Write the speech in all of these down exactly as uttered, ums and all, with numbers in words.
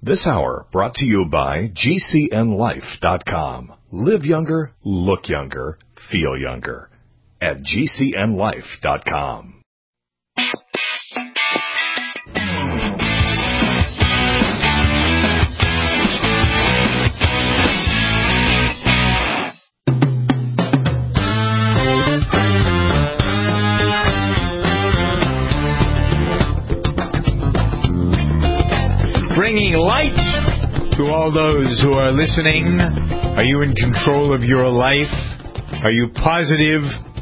This hour brought to you by G C N life dot com. Live younger, look younger, feel younger at G C N life dot com. Bringing light to all those who are listening. Are you in control of your life? Are you positive?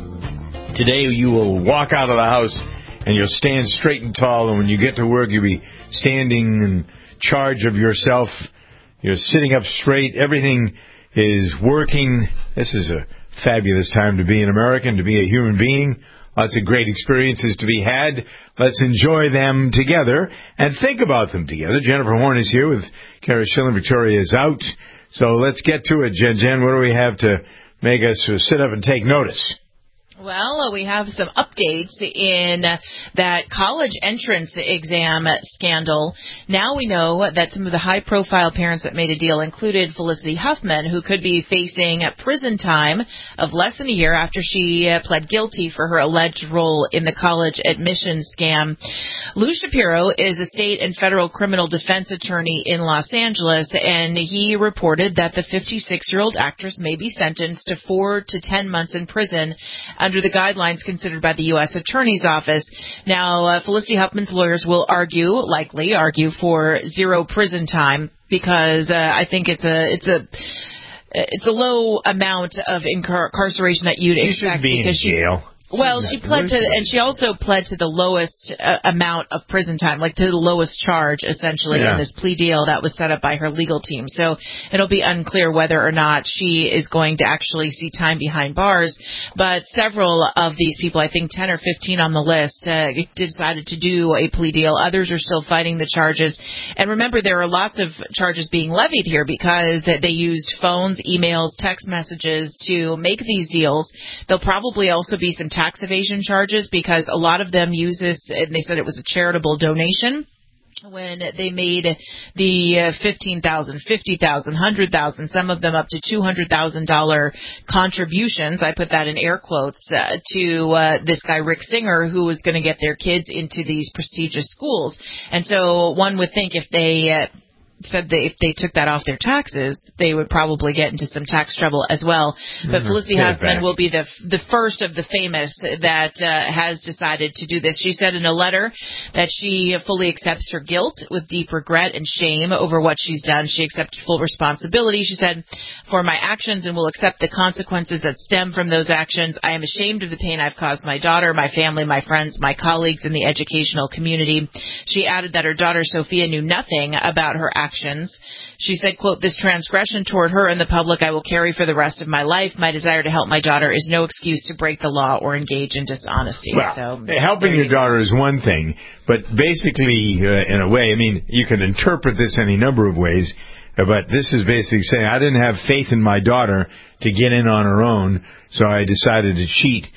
Today you will walk out of the house and you'll stand straight and tall, and when you get to work you'll be standing in charge of yourself. You're sitting up straight. Everything is working. This is a fabulous time to be an American, to be a human being. Lots of great experiences to be had. Let's enjoy them together and think about them together. Jennifer Horn is here with Kara Schilling. Victoria is out. So let's get to it, Jen. Jen, what do we have to make us sit up and take notice? Well, we have some updates in that college entrance exam scandal. Now we know that some of the high-profile parents that made a deal included Felicity Huffman, who could be facing prison time of less than a year after she pled guilty for her alleged role in the college admissions scam. Lou Shapiro is a state and federal criminal defense attorney in Los Angeles, and he reported that the fifty-six-year-old actress may be sentenced to four to ten months in prison under the guidelines considered by the U S Attorney's Office. Now, uh, Felicity Huffman's lawyers will argue, likely argue, for zero prison time because uh, I think it's a it's a it's a low amount of incar- incarceration that you'd you expect be because in jail. she. Well, she pled to, and she also pled to the lowest uh, amount of prison time, like to the lowest charge, essentially, yeah. in this plea deal that was set up by her legal team. So it'll be unclear whether or not she is going to actually see time behind bars. But several of these people, I think ten or fifteen on the list, uh, decided to do a plea deal. Others are still fighting the charges. And remember, there are lots of charges being levied here because they used phones, emails, text messages to make these deals. There'll probably also be some tax evasion charges because a lot of them use this, and they said it was a charitable donation. When they made the fifteen thousand dollars, fifty thousand dollars, one hundred thousand dollars, some of them up to two hundred thousand dollars contributions, I put that in air quotes, uh, to uh, this guy Rick Singer, who was going to get their kids into these prestigious schools. And so one would think if they uh, said that if they took that off their taxes, they would probably get into some tax trouble as well. But mm-hmm. Felicity Huffman will be the the first of the famous that uh, has decided to do this. She said in a letter that she fully accepts her guilt with deep regret and shame over what she's done. She accepted full responsibility, she said, for my actions and will accept the consequences that stem from those actions. I am ashamed of the pain I've caused my daughter, my family, my friends, my colleagues in the educational community. She added that her daughter Sophia knew nothing about her actions. She said, quote, this transgression toward her and the public I will carry for the rest of my life. My desire to help my daughter is no excuse to break the law or engage in dishonesty. Well, so, helping your daughter is one thing, but basically, uh, in a way, I mean, you can interpret this any number of ways, uh, but this is basically saying I didn't have faith in my daughter to get in on her own, so I decided to cheat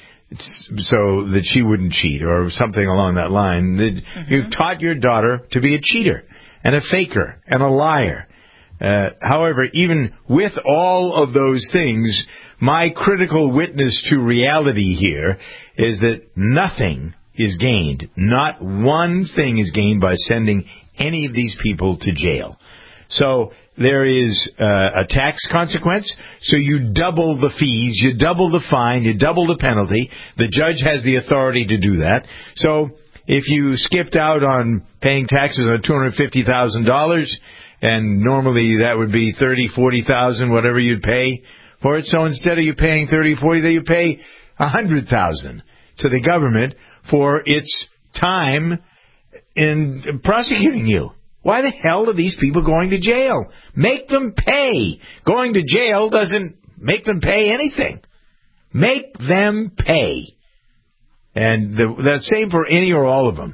so that she wouldn't cheat or something along that line. Mm-hmm. You've taught your daughter to be a cheater and a faker, and a liar. Uh, however, even with all of those things, my critical witness to reality here is that nothing is gained. Not one thing is gained by sending any of these people to jail. So there is uh, a tax consequence, so you double the fees, you double the fine, you double the penalty. The judge has the authority to do that. So if you skipped out on paying taxes on two hundred fifty thousand dollars, and normally that would be thirty thousand dollars, forty thousand dollars, whatever you'd pay for it, so instead of you paying thirty thousand dollars, forty thousand dollars, you pay one hundred thousand dollars to the government for its time in prosecuting you. Why the hell are these people going to jail? Make them pay. Going to jail doesn't make them pay anything. Make them pay. And the, the same for any or all of them.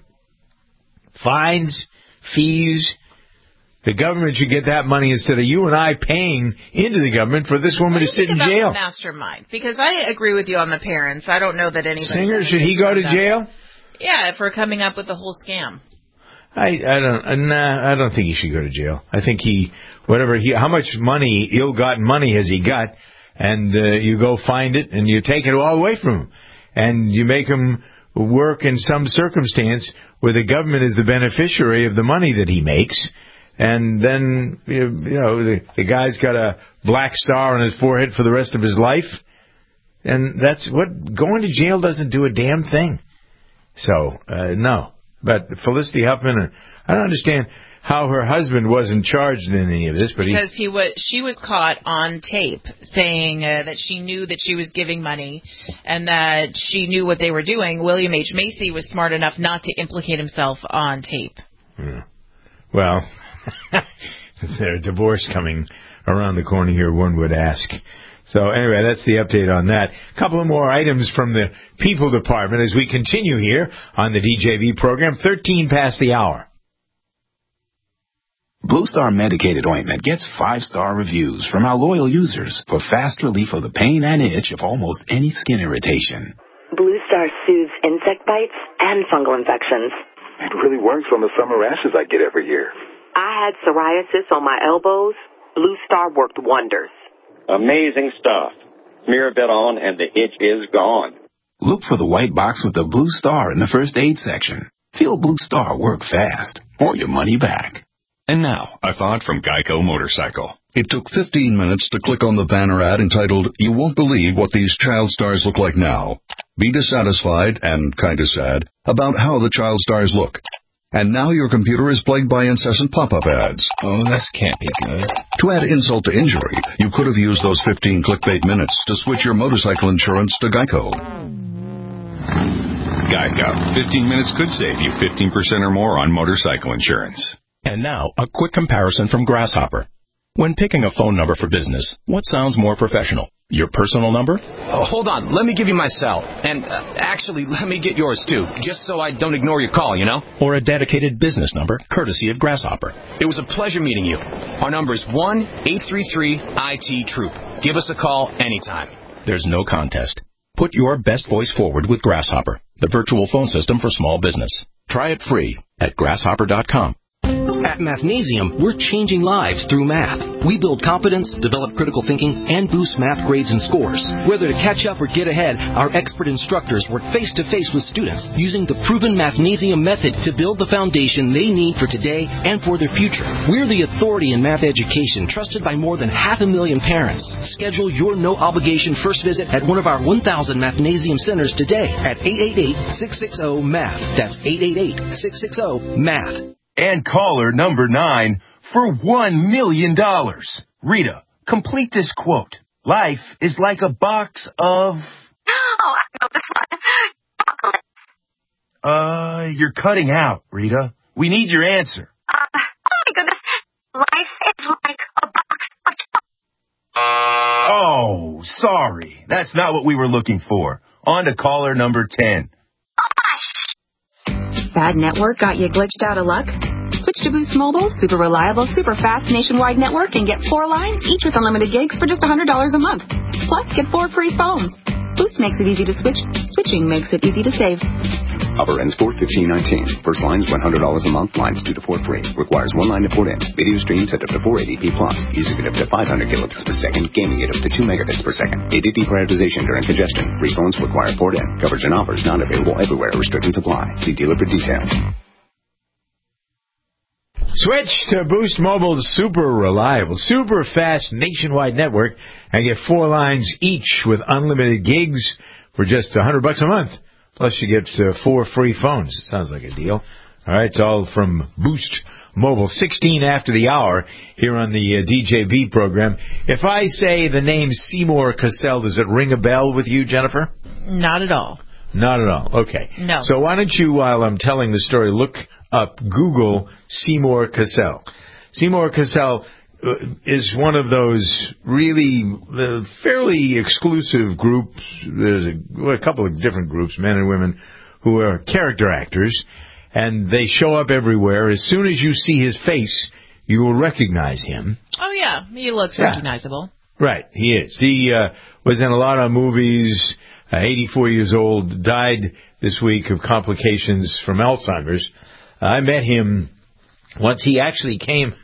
Fines, fees. The government should get that money instead of you and I paying into the government for this woman to sit in jail. The mastermind, because I agree with you on the parents. I don't know that anybody. Singer, should he go to jail? Yeah, for coming up with the whole scam. I, I don't, nah, I don't think he should go to jail. I think he, whatever he, how much money, ill-gotten money has he got, and uh, you go find it, and you take it all away from him. And you make him work in some circumstance where the government is the beneficiary of the money that he makes. And then, you know, the, the guy's got a black star on his forehead for the rest of his life. And that's what, going to jail doesn't do a damn thing. So, uh, no. But Felicity Huffman, I don't understand how her husband wasn't charged in any of this. But because he, he was, she was caught on tape saying uh, that she knew that she was giving money and that she knew what they were doing. William H. Macy was smart enough not to implicate himself on tape. Yeah. Well... There's a divorce coming around the corner here, one would ask. So anyway, that's the update on that. A couple of more items from the People Department as we continue here on the D J V program, thirteen past the hour. Blue Star Medicated Ointment gets five-star reviews from our loyal users for fast relief of the pain and itch of almost any skin irritation. Blue Star soothes insect bites and fungal infections. It really works on the summer rashes I get every year. I had psoriasis on my elbows. Blue Star worked wonders. Amazing stuff. Smear a bit on and the itch is gone. Look for the white box with the Blue Star in the first aid section. Feel Blue Star work fast, or your money back. And now, a thought from Geico Motorcycle. It took fifteen minutes to click on the banner ad entitled, "You Won't Believe What These Child Stars Look Like Now." Be dissatisfied, and kinda sad, about how the child stars look. And now your computer is plagued by incessant pop-up ads. Oh, this can't be good. To add insult to injury, you could have used those fifteen clickbait minutes to switch your motorcycle insurance to Geico. Geico. fifteen minutes could save you fifteen percent or more on motorcycle insurance. And now, a quick comparison from Grasshopper. When picking a phone number for business, what sounds more professional? Your personal number? Oh, hold on. Let me give you my cell. And uh, actually, let me get yours, too, just so I don't ignore your call, you know? Or a dedicated business number, courtesy of Grasshopper. It was a pleasure meeting you. Our number is one eight three three I T Troop. Give us a call anytime. There's no contest. Put your best voice forward with Grasshopper, the virtual phone system for small business. Try it free at grasshopper dot com. At Mathnasium, we're changing lives through math. We build confidence, develop critical thinking, and boost math grades and scores. Whether to catch up or get ahead, our expert instructors work face-to-face with students using the proven Mathnasium method to build the foundation they need for today and for their future. We're the authority in math education, trusted by more than half a million parents. Schedule your no-obligation first visit at one of our one thousand Mathnasium centers today at eight eight eight, six six zero, M A T H. That's eight eight eight, six six zero, M A T H. And caller number nine for one million dollars. Rita, complete this quote. Life is like a box of... Oh, I know this one. Chocolate. Uh, you're cutting out, Rita. We need your answer. Uh, oh my goodness. Life is like a box of chocolate. Oh, sorry. That's not what we were looking for. On to caller number ten. Bad network got you glitched out of luck? Switch to Boost Mobile, super reliable, super fast nationwide network, and get four lines, each with unlimited gigs for just one hundred dollars a month. Plus, get four free phones. Boost makes it easy to switch. Switching makes it easy to save. Offer ends four fifteen nineteen. First line is one hundred dollars a month. Lines two to four free. Requires one line to port in. Video stream set up to four eighty p plus. Music at up to five hundred kilobits per second. Gaming at up to two megabits per second. A D D prioritization during congestion. Free phones require port in. Coverage and offers not available everywhere. Restrictions apply. See dealer for details. Switch to Boost Mobile's super reliable, super fast nationwide network and get four lines each with unlimited gigs for just one hundred bucks a month. Plus you get uh, four free phones. It sounds like a deal. All right, it's all from Boost Mobile. sixteen after the hour here on the uh, D J B program. If I say the name Seymour Cassell, does it ring a bell with you, Jennifer? Not at all. Not at all. Okay. No. So why don't you, while I'm telling the story, look up, Google Seymour Cassell. Seymour Cassell uh, is one of those really uh, fairly exclusive groups. There's a, well, a couple of different groups, men and women, who are character actors, and they show up everywhere. As soon as you see his face, you will recognize him. Oh, yeah. He looks yeah. recognizable. Right, he is. He uh, was in a lot of movies. Uh, eighty-four years old, died this week of complications from Alzheimer's. I met him once. He actually came.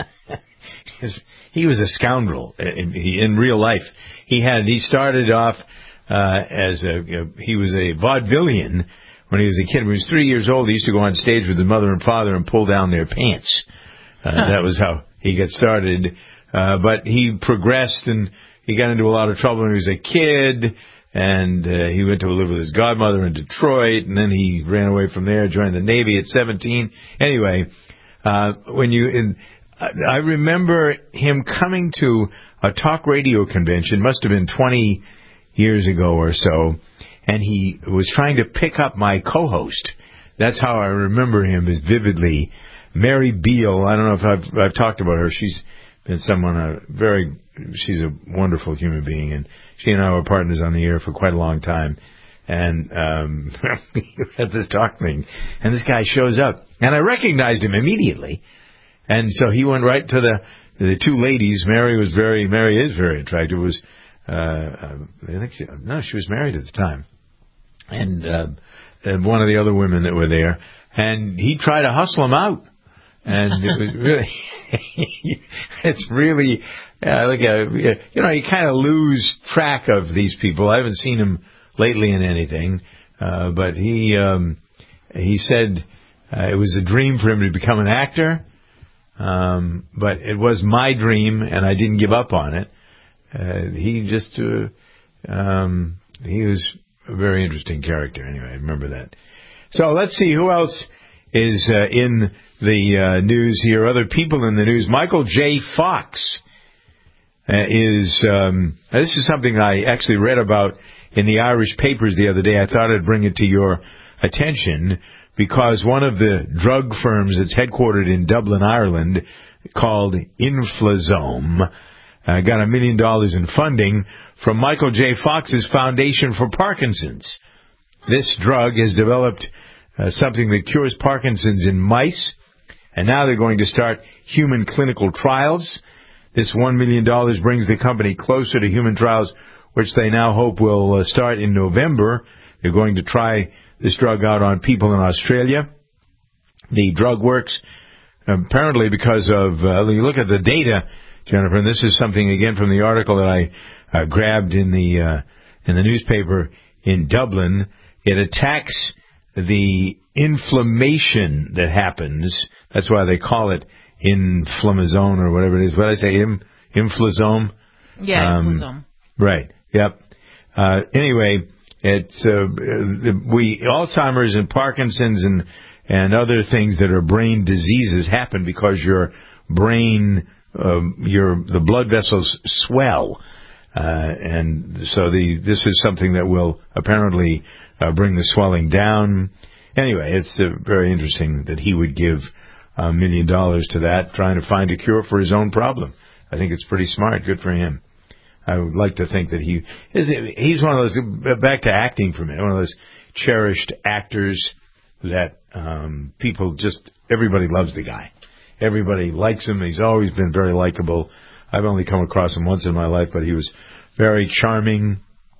He was a scoundrel in, in real life. He had he started off uh, as a you know, he was a vaudevillian when he was a kid. When he was three years old, he used to go on stage with his mother and father and pull down their pants. Uh, huh. That was how he got started. Uh, but he progressed and he got into a lot of trouble when he was a kid. And uh, he went to live with his godmother in Detroit, and then he ran away from there, joined the Navy at seventeen. Anyway, uh, when you, in, I remember him coming to a talk radio convention, must have been twenty years ago or so, and he was trying to pick up my co-host. That's how I remember him, as vividly. Mary Beal, I don't know if I've, I've talked about her. She's been someone, a very, she's a wonderful human being, and she and I were partners on the air for quite a long time. And um, we had this talk thing, and this guy shows up, and I recognized him immediately. And so he went right to the the two ladies. Mary was very, Mary is very attractive. Was uh, I think she, no, she was married at the time, and, uh, and one of the other women that were there. And he tried to hustle him out, and it was really, it's really. Yeah, like a, you know, you kind of lose track of these people. I haven't seen him lately in anything, uh, but he um, he said uh, it was a dream for him to become an actor, um, but it was my dream, and I didn't give up on it. Uh, he just uh, um, he was a very interesting character. Anyway, I remember that. So let's see who else is uh, in the uh, news here. Other people in the news. Michael J. Fox. Uh, is um, this is something I actually read about in the Irish papers the other day. I thought I'd bring it to your attention because one of the drug firms that's headquartered in Dublin, Ireland, called Inflazome, uh, got a million dollars in funding from Michael J. Fox's Foundation for Parkinson's. This drug has developed uh, something that cures Parkinson's in mice, and now they're going to start human clinical trials. This one million dollars brings the company closer to human trials, which they now hope will uh, start in November. They're going to try this drug out on people in Australia. The drug works apparently because of, uh, you look at the data, Jennifer, and this is something, again, from the article that I uh, grabbed in the uh, in the newspaper in Dublin. It attacks the inflammation that happens. That's why they call it inflammasome or whatever it is. What did I say? Im, inflazome? Yeah, um, inflazome. Right. Yep. Uh, anyway, it's uh, we Alzheimer's and Parkinson's and and other things that are brain diseases happen because your brain, uh, your the blood vessels swell, uh, and so the this is something that will apparently uh, bring the swelling down. Anyway, it's uh, very interesting that he would give a million dollars to that, trying to find a cure for his own problem. I think it's pretty smart. Good for him. I would like to think that he is. He's one of those, back to acting for a minute, one of those cherished actors that um, people just, everybody loves the guy. Everybody likes him. He's always been very likable. I've only come across him once in my life, but he was very charming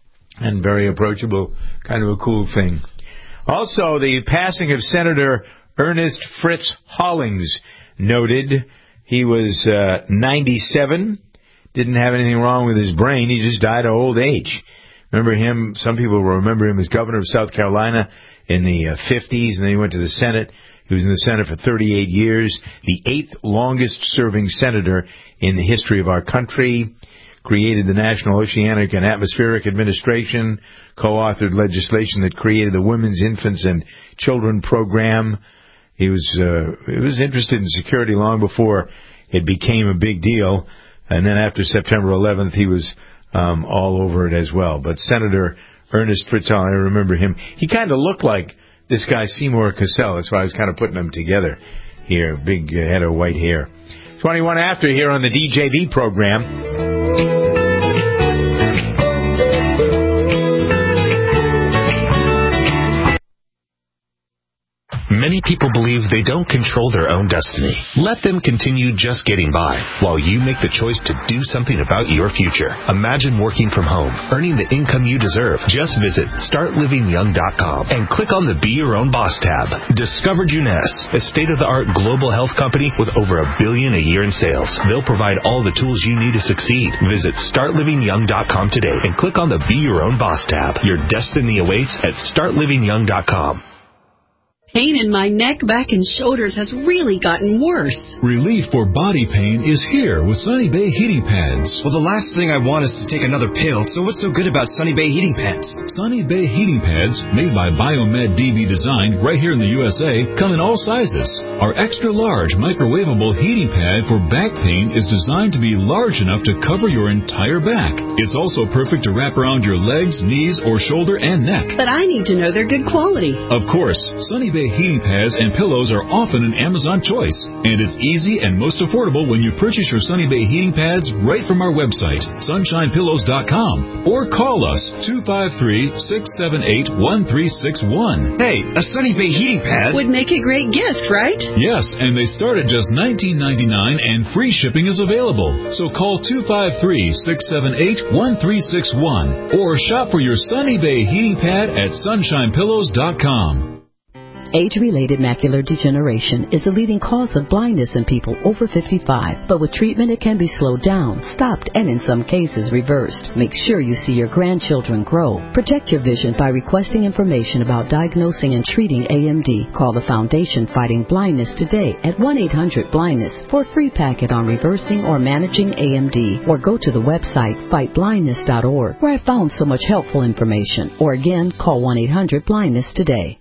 and very approachable. Kind of a cool thing. Also, the passing of Senator Ernest Fritz Hollings noted. He was uh, ninety-seven, didn't have anything wrong with his brain. He just died of old age. Remember him? Some people will remember him as governor of South Carolina in the uh, fifties, and then he went to the Senate. He was in the Senate for thirty-eight years, the eighth longest-serving senator in the history of our country. Created the National Oceanic and Atmospheric Administration, co-authored legislation that created the Women's, Infants, and Children Program. He was uh, he was interested in security long before it became a big deal. And then after September eleventh, he was um, all over it as well. But Senator Ernest Fritz Hollings, I remember him. He kind of looked like this guy Seymour Cassell. That's why I was kind of putting them together here. Big head of white hair. twenty-one after here on the D J V program. many people believe they don't control their own destiny. Let them continue just getting by while you make the choice to do something about your future. Imagine working from home, earning the income you deserve. Just visit start living young dot com and click on the Be Your Own Boss tab. Discover Juness, a state-of-the-art global health company with over a billion a year in sales. They'll provide all the tools you need to succeed. Visit start living young dot com today and click on the Be Your Own Boss tab. Your destiny awaits at start living young dot com. Pain in my neck, back, and shoulders has really gotten worse. Relief for body pain is here with Sunny Bay heating pads. Well, the last thing I want is to take another pill, so what's so good about Sunny Bay heating pads? Sunny Bay heating pads, made by Biomed D B Design right here in the U S A, come in all sizes. Our extra large microwavable heating pad for back pain is designed to be large enough to cover your entire back. It's also perfect to wrap around your legs, knees, or shoulder and neck. But I need to know they're good quality. Of course, Sunny Bay heating pads and pillows are often an Amazon choice, and it's easy and most affordable when you purchase your Sunny Bay heating pads right from our website, sunshine pillows dot com, or call us two five three, six seven eight, one three six one. Hey, a Sunny Bay heating pad would make a great gift, right? Yes, and they start at just nineteen ninety-nine and free shipping is available. So call two five three, six seven eight, one three six one or shop for your Sunny Bay heating pad at sunshine pillows dot com. Age-related macular degeneration is a leading cause of blindness in people over fifty-five, but with treatment it can be slowed down, stopped, and in some cases reversed. Make sure you see your grandchildren grow. Protect your vision by requesting information about diagnosing and treating A M D. Call the Foundation Fighting Blindness today at one eight hundred blindness for a free packet on reversing or managing A M D, or go to the website fight blindness dot org, where I found so much helpful information. Or again, call one eight hundred blindness today.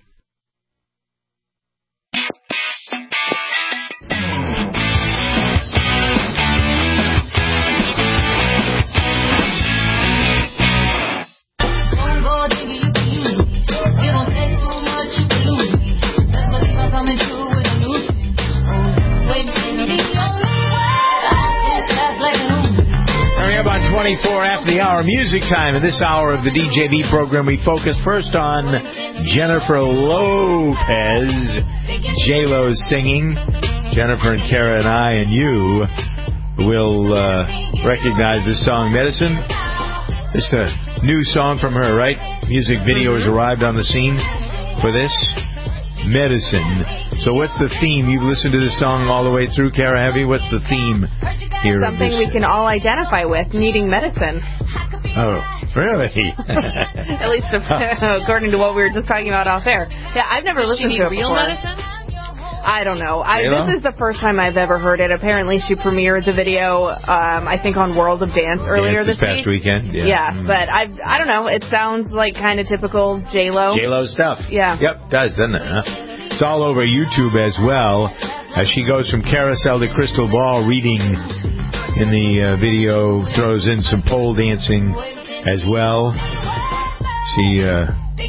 twenty-four after the hour, music time. In this hour of the D J B program, we focus first on Jennifer Lopez. J-Lo's singing. Jennifer and Kara and I and you will uh, recognize this song, Medicine. It's a new song from her, right? Music video has arrived on the scene for this. Medicine. So what's the theme? You've listened to this song all the way through, Kara Heavy. What's the theme here? Something we can all identify with, needing medicine. Oh, really? At least according to what we were just talking about off air. Yeah, I've never Does listened she to need it real before. medicine? I don't know. I, this is the first time I've ever heard it. Apparently, she premiered the video, um, I think, on World of Dance earlier Dance this, this past week. weekend. Yeah, yeah mm. but I I don't know. It sounds like kind of typical J-Lo. J-Lo stuff. Yeah. Yep, does, doesn't it? Huh? It's all over YouTube as well, as she goes from carousel to crystal ball reading in the uh, video, throws in some pole dancing as well. She, uh,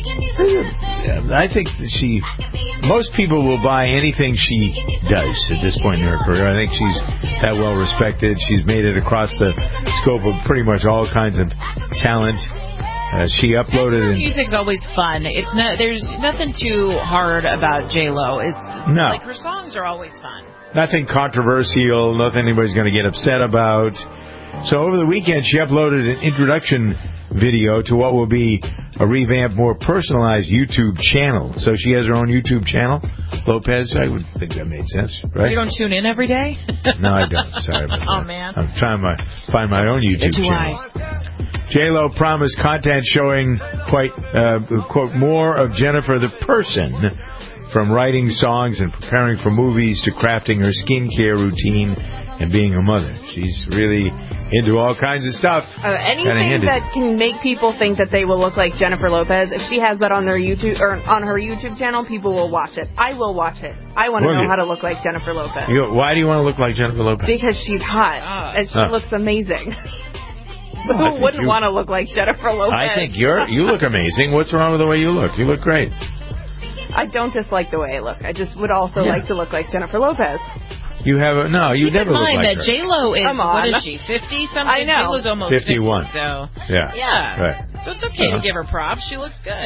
I think she, most people will buy anything she does at this point in her career. I think she's that well respected. She's made it across the scope of pretty much all kinds of talent. Uh, she uploaded. Her and music's always fun. It's no, there's nothing too hard about J-Lo. It's no. like her songs are always fun. Nothing controversial. Nothing anybody's going to get upset about. So over the weekend, she uploaded an introduction video to what will be a revamped, more personalized YouTube channel. So she has her own YouTube channel, Lopez. I would think that made sense, right? You don't tune in every day? No, I don't. Sorry about that. Oh, man. I'm trying to find my own YouTube Do channel. I. J-Lo promised content showing, quite, uh, quote, more of Jennifer the person, from writing songs and preparing for movies to crafting her skincare routine and being a mother. She's really into all kinds of stuff. Uh, anything that can make people think that they will look like Jennifer Lopez, if she has that on their YouTube or on her YouTube channel, people will watch it. I will watch it. I want to know how to look like Jennifer Lopez. You go, why do you want to look like Jennifer Lopez? Because she's hot and she oh. looks amazing. Well, who wouldn't you, want to look like Jennifer Lopez? I think you're you look amazing. What's wrong with the way you look? You look great. I don't dislike the way I look. I just would also yeah. like to look like Jennifer Lopez. You have a, no, you Keep never in look mind like that her. J-Lo is, Come on. what is she, fifty something? I know. J-Lo's almost fifty-one. fifty, so. Yeah. Yeah. Right. So it's okay uh-huh. to give her props. She looks good.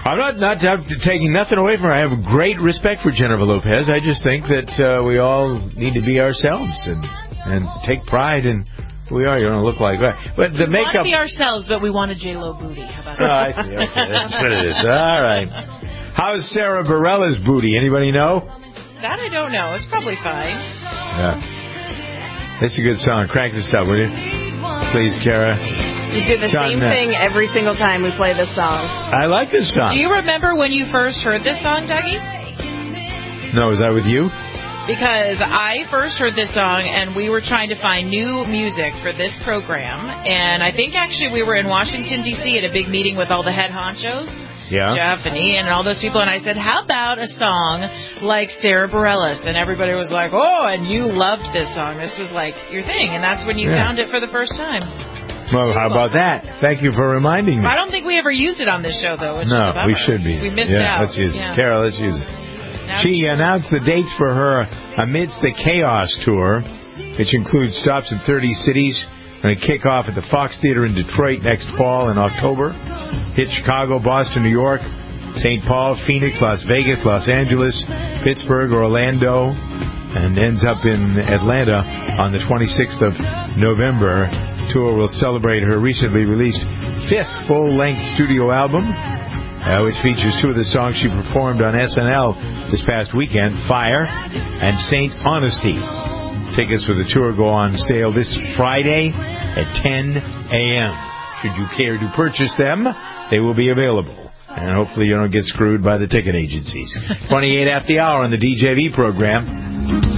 I'm not not I'm taking nothing away from her. I have great respect for Jennifer Lopez. I just think that uh, we all need to be ourselves and and take pride in who we are. You don't look like that. But the we makeup. We want to be ourselves, but we want a J Lo booty. How about that? Oh, I see. Okay, that's what it is. All right. How's Sarah Bareilles' booty? Anybody know? That I don't know. It's probably fine. Yeah. That's a good song. Crank this up, will you? Please, Kara. You do the John, same uh, thing every single time we play this song. I like this song. Do you remember when you first heard this song, Dougie? No, was that with you? Because I first heard this song, and we were trying to find new music for this program. And I think actually we were in Washington, D C at a big meeting with all the head honchos. Yeah. Jeff and Ian and all those people. And I said, how about a song like Sarah Bareilles? And everybody was like, oh, and you loved this song. This was like your thing. And that's when you yeah. found it for the first time. Well, how about that? Thank you for reminding me. I don't think we ever used it on this show, though. Which no, is we should be. We missed yeah, out. Let's use yeah. it. Carol, let's use it. Now she announced the dates for her Amidst the Chaos tour, which includes stops in thirty cities. Going to kick off at the Fox Theater in Detroit next fall in October. Hit Chicago, Boston, New York, Saint Paul, Phoenix, Las Vegas, Los Angeles, Pittsburgh, Orlando, and ends up in Atlanta on the twenty-sixth of November. Tour will celebrate her recently released fifth full-length studio album, uh, which features two of the songs she performed on S N L this past weekend, Fire and Saint Honesty. Tickets for the tour go on sale this Friday at ten a.m. Should you care to purchase them, they will be available. And hopefully you don't get screwed by the ticket agencies. twenty-eight after the hour on the D J V program.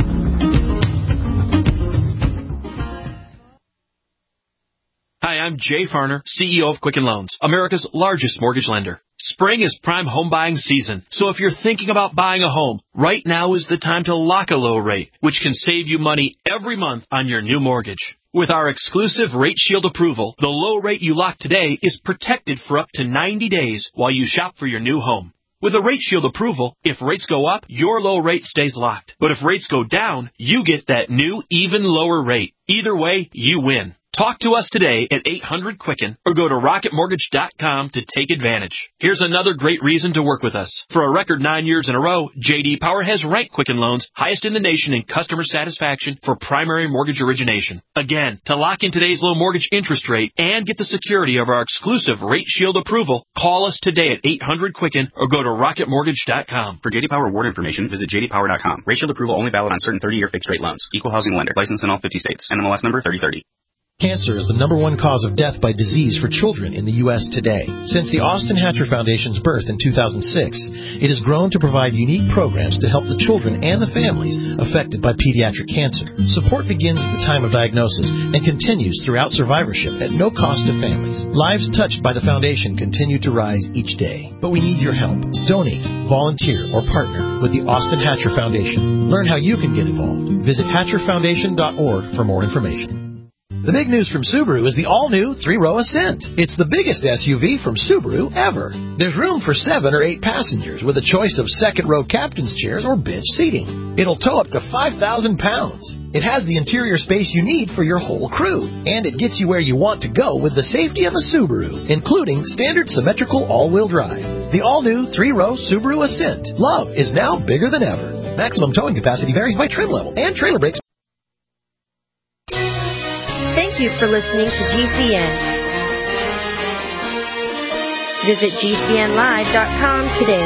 Hi, I'm Jay Farner, C E O of Quicken Loans, America's largest mortgage lender. Spring is prime home buying season, so if you're thinking about buying a home, right now is the time to lock a low rate, which can save you money every month on your new mortgage. With our exclusive Rate Shield approval, the low rate you lock today is protected for up to ninety days while you shop for your new home. With a Rate Shield approval, if rates go up, your low rate stays locked. But if rates go down, you get that new, even lower rate. Either way, you win. Talk to us today at eight hundred Quicken or go to rocket mortgage dot com to take advantage. Here's another great reason to work with us. For a record nine years in a row, J D Power has ranked Quicken Loans highest in the nation in customer satisfaction for primary mortgage origination. Again, to lock in today's low mortgage interest rate and get the security of our exclusive Rate Shield approval, call us today at eight hundred Quicken or go to rocket mortgage dot com. For J D Power award information, visit j d power dot com. Rate Shield approval only valid on certain thirty-year fixed-rate loans. Equal housing lender. Licensed in all fifty states. N M L S number thirty thirty. Cancer is the number one cause of death by disease for children in the U S today. Since the Austin Hatcher Foundation's birth in two thousand six, it has grown to provide unique programs to help the children and the families affected by pediatric cancer. Support begins at the time of diagnosis and continues throughout survivorship at no cost to families. Lives touched by the foundation continue to rise each day. But we need your help. Donate, volunteer, or partner with the Austin Hatcher Foundation. Learn how you can get involved. Visit hatcher foundation dot org for more information. The big news from Subaru is the all-new three-row Ascent. It's the biggest S U V from Subaru ever. There's room for seven or eight passengers with a choice of second-row captain's chairs or bench seating. It'll tow up to five thousand pounds. It has the interior space you need for your whole crew, and it gets you where you want to go with the safety of a Subaru, including standard symmetrical all-wheel drive. The all-new three-row Subaru Ascent. Love is now bigger than ever. Maximum towing capacity varies by trim level, and trailer brakes. Thank you for listening to G C N. Visit G C N live dot com today.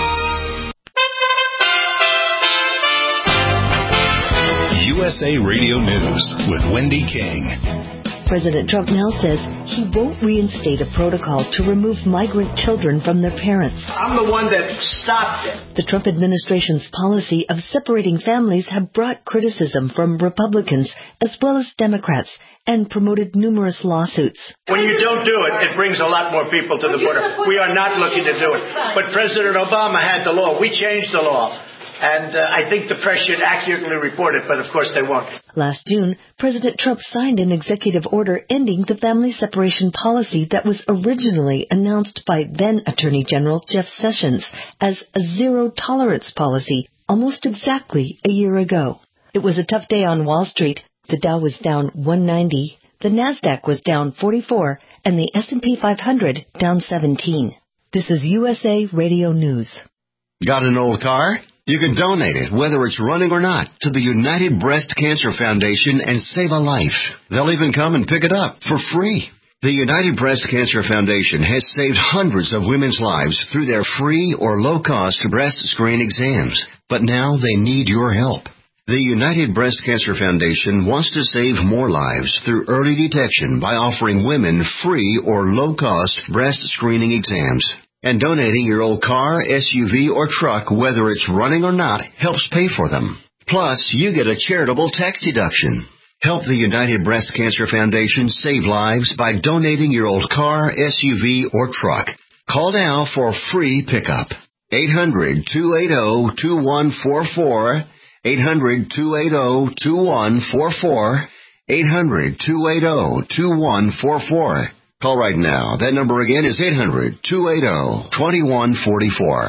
U S A Radio News with Wendy King. President Trump now says he won't reinstate a protocol to remove migrant children from their parents. I'm the one that stopped it. The Trump administration's policy of separating families have brought criticism from Republicans as well as Democrats and promoted numerous lawsuits. When you don't do it, it brings a lot more people to the border. We are not looking to do it. But President Obama had the law. We changed the law. And uh, I think the press should accurately report it, but of course they won't. Last June, President Trump signed an executive order ending the family separation policy that was originally announced by then Attorney General Jeff Sessions as a zero-tolerance policy almost exactly a year ago. It was a tough day on Wall Street. The Dow was down one ninety, the NASDAQ was down forty-four, and the S and P five hundred down seventeen. This is U S A Radio News. Got an old car? You can donate it, whether it's running or not, to the United Breast Cancer Foundation and save a life. They'll even come and pick it up for free. The United Breast Cancer Foundation has saved hundreds of women's lives through their free or low-cost breast screen exams. But now they need your help. The United Breast Cancer Foundation wants to save more lives through early detection by offering women free or low-cost breast screening exams. And donating your old car, S U V, or truck, whether it's running or not, helps pay for them. Plus, you get a charitable tax deduction. Help the United Breast Cancer Foundation save lives by donating your old car, S U V, or truck. Call now for free pickup. eight hundred, two eight zero, two one four four. eight hundred, two eight zero, two one four four. eight hundred, two eight zero, two one four four. Call right now. That number again is eight hundred, two eight zero, two one four four.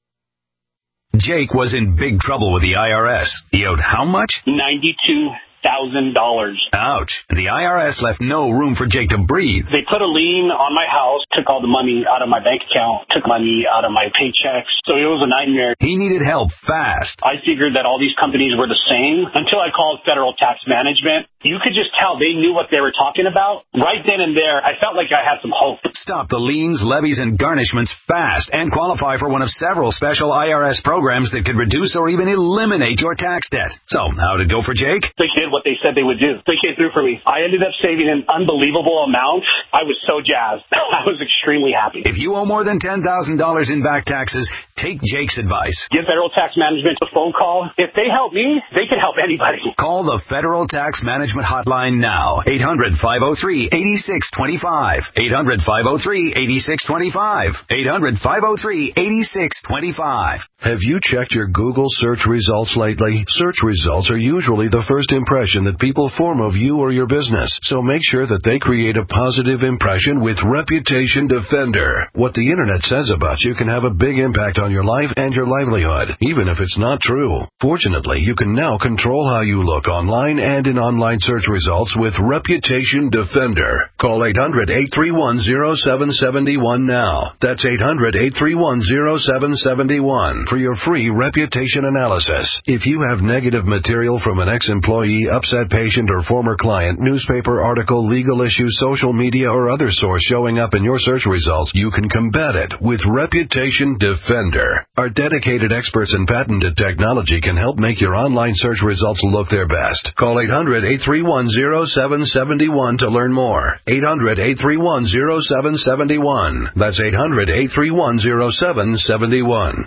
Jake was in big trouble with the I R S. He owed how much? ninety-two thousand dollars. Ouch. The I R S left no room for Jake to breathe. They put a lien on my house, took all the money out of my bank account, took money out of my paychecks. So it was a nightmare. He needed help fast. I figured that all these companies were the same until I called Federal Tax Management. You could just tell they knew what they were talking about. Right then and there, I felt like I had some hope. Stop the liens, levies, and garnishments fast and qualify for one of several special I R S programs that could reduce or even eliminate your tax debt. So, how'd it go for Jake? They did what they said they would do. They came through for me. I ended up saving an unbelievable amount. I was so jazzed. I was extremely happy. If you owe more than ten thousand dollars in back taxes, take Jake's advice. Give Federal Tax Management a phone call. If they help me, they can help anybody. Call the Federal Tax Management Hotline now. eight hundred, five oh three, eight six two five. eight hundred, five oh three, eight six two five. eight hundred, five oh three, eight six two five. Have you checked your Google search results lately? Search results are usually the first impression that people form of you or your business, so make sure that they create a positive impression with Reputation Defender. What the internet says about you can have a big impact on your life and your livelihood, even if it's not true. Fortunately, you can now control how you look online and in online search results with Reputation Defender. Call eight hundred, eight three one, oh seven seven one now. That's eight hundred, eight three one, oh seven seven one for your free reputation analysis. If you have negative material from an ex-employee, upset patient, or former client, newspaper article, legal issue, social media, or other source showing up in your search results, you can combat it with Reputation Defender. Our dedicated experts in patented technology can help make your online search results look their best. Call eight hundred, eight three one, oh seven seven one to learn more. eight hundred, eight three one, oh seven seven one. That's eight hundred, eight three one, oh seven seven one.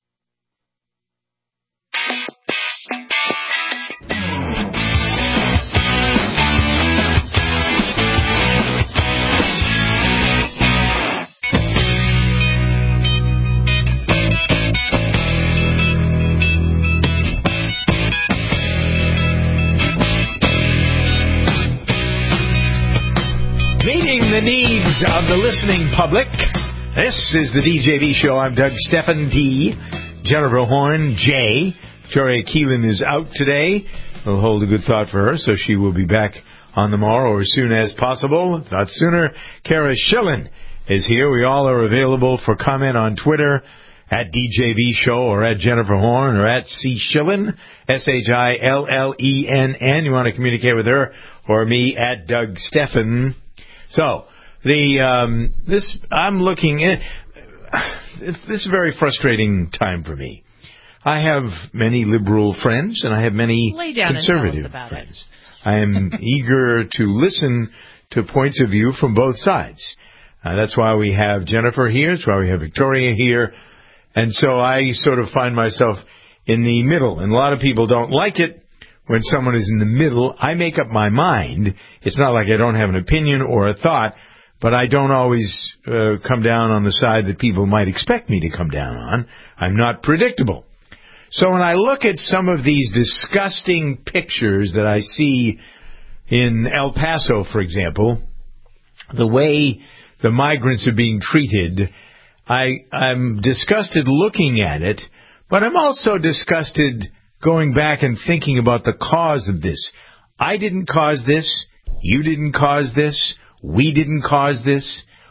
The needs of the listening public. This is the D J V Show. I'm Doug Stephan, D. Jennifer Horn, J. Victoria Keelan is out today. We'll hold a good thought for her, so she will be back on the morrow or as soon as possible. If not sooner, Kara Schillen is here. We all are available for comment on Twitter at D J V Show or at Jennifer Horn or at C Schillen, S H I L L E N N. You want to communicate with her or me at Doug Stephan. So, the um, this I'm looking at. This is a very frustrating time for me. I have many liberal friends, and I have many Lay down conservative and tell us about friends. It. I am eager to listen to points of view from both sides. Uh, that's why we have Jennifer here. That's why we have Victoria here. And so I sort of find myself in the middle. And a lot of people don't like it. When someone is in the middle, I make up my mind. It's not like I don't have an opinion or a thought, but I don't always uh, come down on the side that people might expect me to come down on. I'm not predictable. So when I look at some of these disgusting pictures that I see in El Paso, for example, the way the migrants are being treated, I, I'm disgusted looking at it, but I'm also disgusted going back and thinking about the cause of this. I didn't cause this. You didn't cause this. We didn't cause this.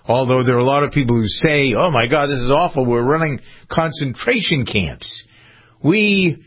Although there are a lot of people who say, oh, my God, this is awful. We're running concentration camps. We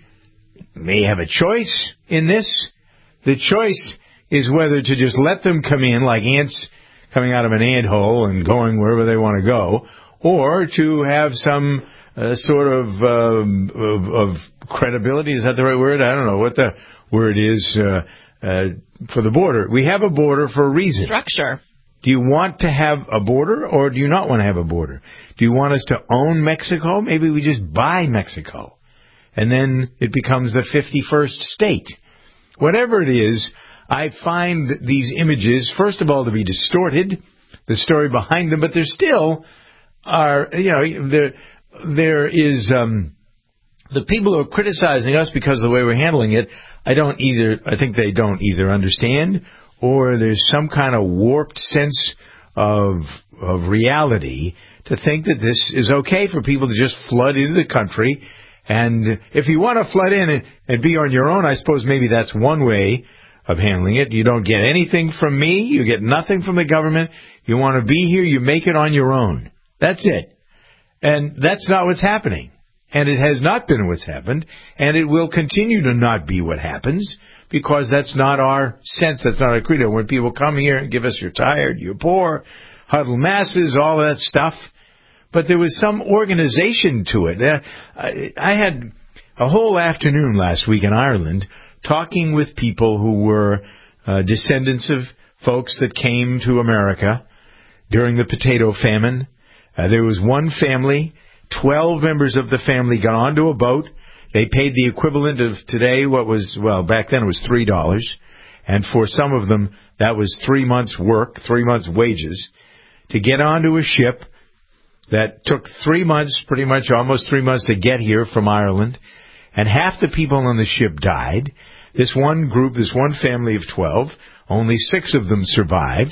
may have a choice in this. The choice is whether to just let them come in like ants coming out of an anthole and going wherever they want to go, or to have some uh, sort of, um, of of credibility. Is that the right word? I don't know what the word is uh, uh, for the border. We have a border for a reason. Structure. Do you want to have a border, or do you not want to have a border? Do you want us to own Mexico? Maybe we just buy Mexico, and then it becomes the fifty-first state. Whatever it is, I find these images, first of all, to be distorted, the story behind them, but there still are, you know, there, there is, um, the people who are criticizing us because of the way we're handling it, I don't either, I think they don't either understand, or there's some kind of warped sense of, of reality to think that this is okay for people to just flood into the country. And if you want to flood in and, and be on your own, I suppose maybe that's one way of handling it. You don't get anything from me. You get nothing from the government. You want to be here, you make it on your own. That's it. And that's not what's happening. And it has not been what's happened. And it will continue to not be what happens, because that's not our sense. That's not our credo. When people come here and give us, you're tired, you're poor, huddle masses, all that stuff. But there was some organization to it. I, I had a whole afternoon last week in Ireland talking with people who were uh, descendants of folks that came to America during the potato famine. Uh, there was one family, twelve members of the family got onto a boat. They paid the equivalent of today what was, well, back then it was three dollars. And for some of them, that was three months' work, three months' wages, to get onto a ship that took three months, pretty much almost three months to get here from Ireland. And half the people on the ship died. This one group, this one family of twelve, only six of them survived.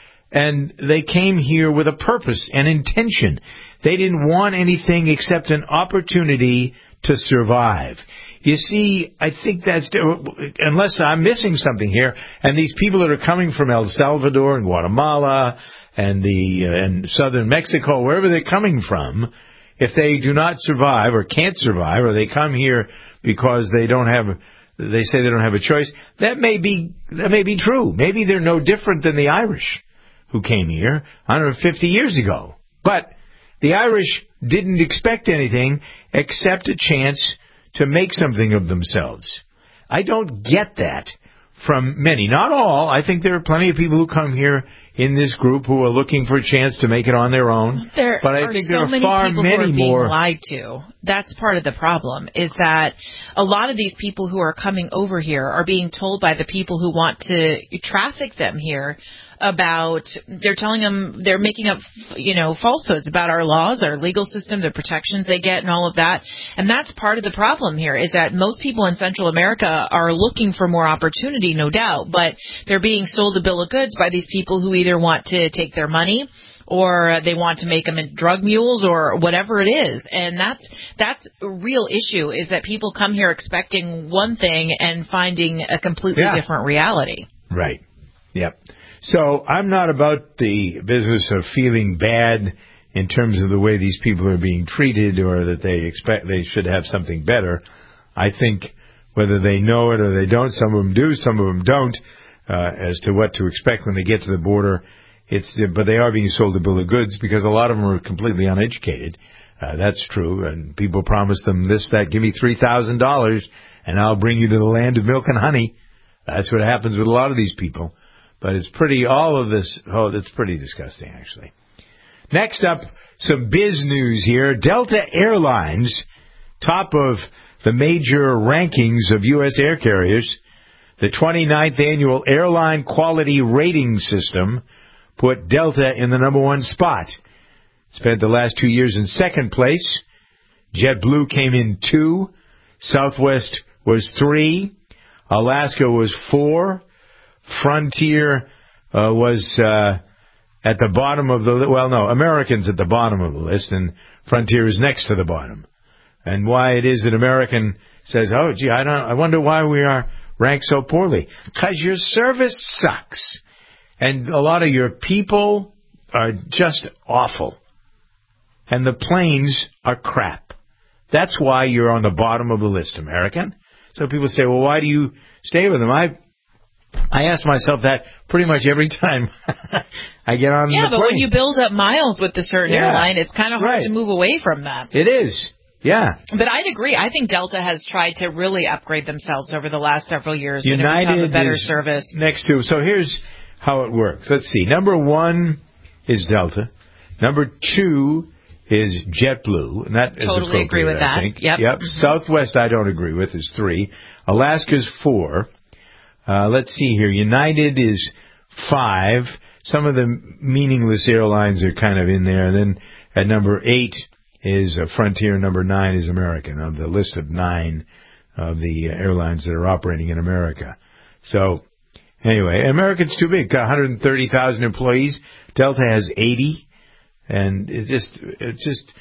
And they came here with a purpose and intention. They didn't want anything except an opportunity to survive. You see, I think that's, unless I'm missing something here, and these people that are coming from El Salvador and Guatemala and the uh, and southern Mexico, wherever they're coming from, if they do not survive or can't survive, or they come here because they don't have, they say they don't have a choice, that may be that may be true. Maybe they're no different than the Irish who came here one hundred fifty years ago. But the Irish didn't expect anything except a chance to make something of themselves. I don't get that from many. Not all. I think there are plenty of people who come here in this group who are looking for a chance to make it on their own. There but I are think so there are many far people many who are being more lied to. That's part of the problem, is that a lot of these people who are coming over here are being told by the people who want to traffic them here about, they're telling them, they're making up, you know, falsehoods about our laws, our legal system, the protections they get and all of that. And that's part of the problem here, is that most people in Central America are looking for more opportunity, no doubt, but they're being sold a bill of goods by these people who either want to take their money or they want to make them into drug mules or whatever it is. And that's that's a real issue, is that people come here expecting one thing and finding a completely yeah. different reality. Right. Yep. So I'm not about the business of feeling bad in terms of the way these people are being treated, or that they expect they should have something better. I think whether they know it or they don't, some of them do, some of them don't, uh, as to what to expect when they get to the border. It's, but they are being sold a bill of goods, because a lot of them are completely uneducated. Uh, that's true. And people promise them this, that, give me three thousand dollars and I'll bring you to the land of milk and honey. That's what happens with a lot of these people. But it's pretty, all of this, oh, it's pretty disgusting, actually. Next up, some biz news here. Delta Airlines, top of the major rankings of U S air carriers. The twenty-ninth annual Airline Quality Rating System put Delta in the number one spot. Spent the last two years in second place. JetBlue came in two. Southwest was three. Alaska was four. Frontier uh, was uh, at the bottom of the, well, no, American's at the bottom of the list, and Frontier is next to the bottom. And why it is that American says, oh, gee, I don't, I wonder why we are ranked so poorly. Because your service sucks. And a lot of your people are just awful. And the planes are crap. That's why you're on the bottom of the list, American. So people say, well, why do you stay with them? I I ask myself that pretty much every time I get on yeah, the plane. Yeah, but when you build up miles with a certain yeah, airline, it's kind of hard right. to move away from that. It is. Yeah. But I'd agree. I think Delta has tried to really upgrade themselves over the last several years United and have become a better is service. Next to. So here's how it works. Let's see. Number one is Delta. Number two is JetBlue, and that totally is agree with I that. think. Yep. Yep. Mm-hmm. Southwest, I don't agree with, is three. Alaska's four. Uh, let's see here. United is five. Some of the meaningless airlines are kind of in there. And then at number eight is uh, Frontier. Number nine is American on the list of nine of the airlines that are operating in America. So anyway, American's too big. Got one hundred thirty thousand employees. Delta has eighty. And it just, it just,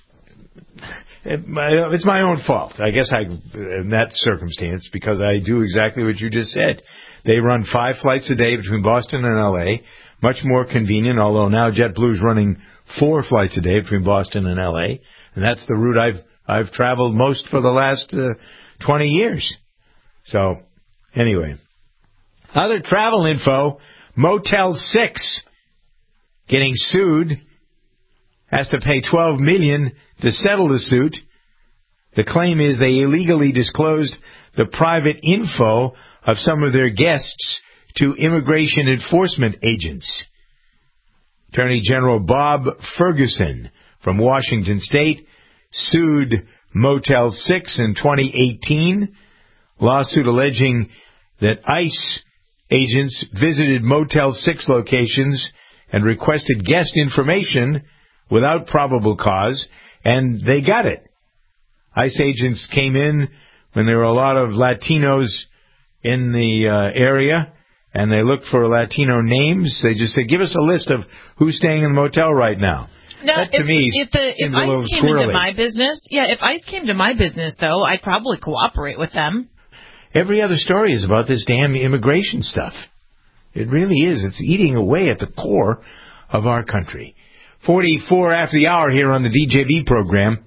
it, my, it's my own fault. I guess I, in that circumstance, because I do exactly what you just said. They run five flights a day between Boston and L A. Much more convenient, although now JetBlue is running four flights a day between Boston and L A. And that's the route I've, I've traveled most for the last uh, twenty years. So, anyway. Other travel info, Motel six getting sued. Has to pay twelve million dollars to settle the suit. The claim is they illegally disclosed the private info of some of their guests to immigration enforcement agents. Attorney General Bob Ferguson from Washington State sued Motel six in twenty eighteen. Lawsuit alleging that ICE agents visited Motel six locations and requested guest information without probable cause, and they got it. ICE agents came in when there were a lot of Latinos in the uh, area, and they looked for Latino names. They just said, give us a list of who's staying in the motel right now. Now, that, to if, me, if, the, if ICE came squirrely. into my business, yeah, if ICE came to my business, though, I'd probably cooperate with them. Every other story is about this damn immigration stuff. It really is. It's eating away at the core of our country. forty-four after the hour here on the D J V program.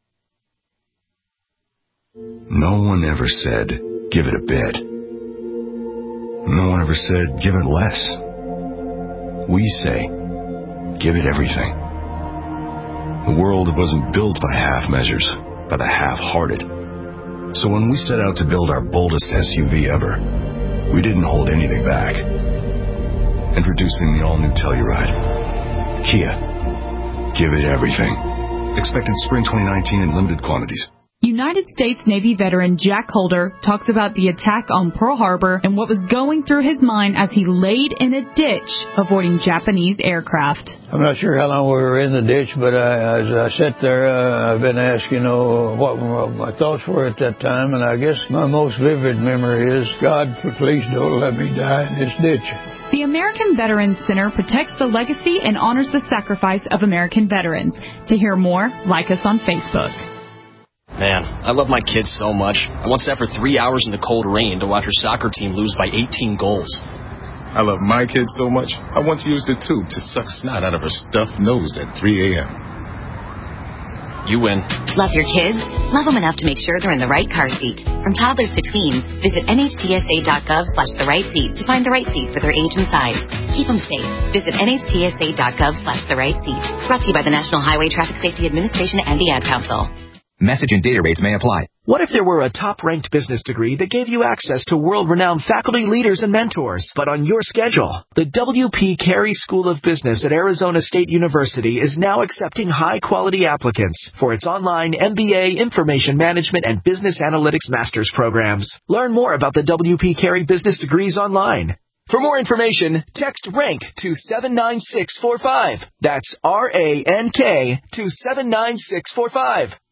No one ever said, give it a bit. No one ever said, give it less. We say, give it everything. The world wasn't built by half measures, by the half-hearted. So when we set out to build our boldest S U V ever, we didn't hold anything back. Introducing the all-new Telluride. Kia. Give it everything. Expected spring twenty nineteen in limited quantities. United States Navy veteran Jack Holder talks about the attack on Pearl Harbor and what was going through his mind as he laid in a ditch avoiding Japanese aircraft. I'm not sure how long we were in the ditch, but I, as I sat there, uh, I've been asked, you know, what my thoughts were at that time, and I guess my most vivid memory is, God, please don't let me die in this ditch. The American Veterans Center protects the legacy and honors the sacrifice of American veterans. To hear more, like us on Facebook. Man, I love my kids so much. I once sat for three hours in the cold rain to watch her soccer team lose by eighteen goals. I love my kids so much, I once used a tube to suck snot out of her stuffed nose at three a.m. You win. Love your kids? Love them enough to make sure they're in the right car seat. From toddlers to tweens, visit N H T S A dot gov slash the right seat to find the right seat for their age and size. Keep them safe. Visit N H T S A dot gov slash the right seat. Brought to you by the National Highway Traffic Safety Administration and the Ad Council. Message and data rates may apply. What if there were a top-ranked business degree that gave you access to world-renowned faculty, leaders, and mentors, but on your schedule? The W P Carey School of Business at Arizona State University is now accepting high-quality applicants for its online M B A, Information Management, and Business Analytics Master's programs. Learn more about the W P Carey business degrees online. For more information, text RANK to seven nine six four five. That's R A N K to seven nine six four five.